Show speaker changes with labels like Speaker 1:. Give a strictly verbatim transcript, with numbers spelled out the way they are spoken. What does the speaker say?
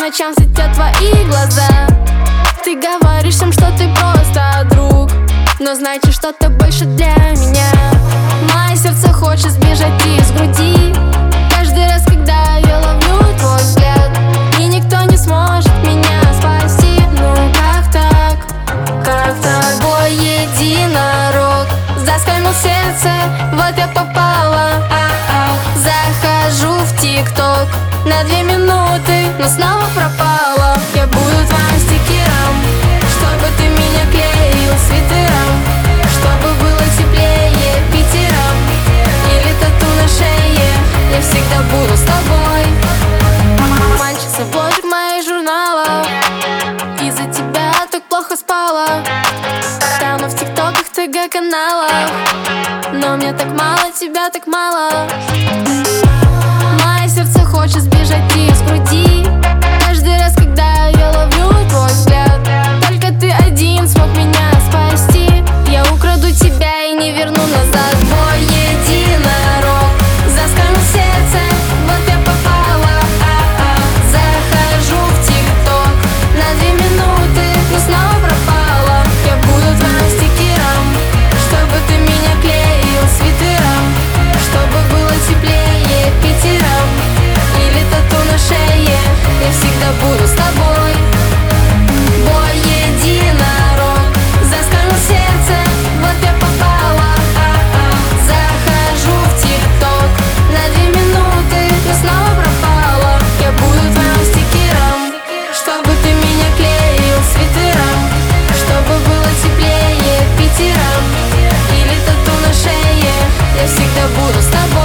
Speaker 1: ночам светят твои глаза. Ты говоришь всем, что ты просто друг, но знаете, что ты больше для меня. Мое сердце хочет сбежать из груди каждый раз, когда я ловлю твой взгляд, и никто не сможет меня спасти. Ну как так, как так? Бой единорог заскользнул в сердце, вот я попала. Захожу в ТикТок на две минуты, но снова пропала. Я буду твоим стикером, чтобы ты меня клеил свитером, чтобы было теплее Питером, или тату на шее. Я всегда буду с тобой. Мальчик с обложек моих журналов, из-за тебя так плохо спала. Давно в тиктоках, ТГ-каналах, но мне так мало, тебя так мало. Мое сердце хочет сбежать из груди каждый раз, когда я ловлю твой взгляд. Только ты один смог меня спасти. Я украду тебя и не верну назад. Бой единорог заскользнул в сердце, вот я попала. Захожу в ТикТок на две минуты, но снова пропала. Я буду твоим стикером, чтобы ты меня клеил свитером, чтобы было теплее Питером, или тату на шее. Я всегда буду с тобой. Бой единорог заскользнул в сердце, вот я попала. Захожу в ТикТок на две минуты, но снова пропала. Я буду твоим стикером, чтобы ты меня клеил свитером, чтобы было теплее Питером, или тату на шее. Я всегда буду с тобой.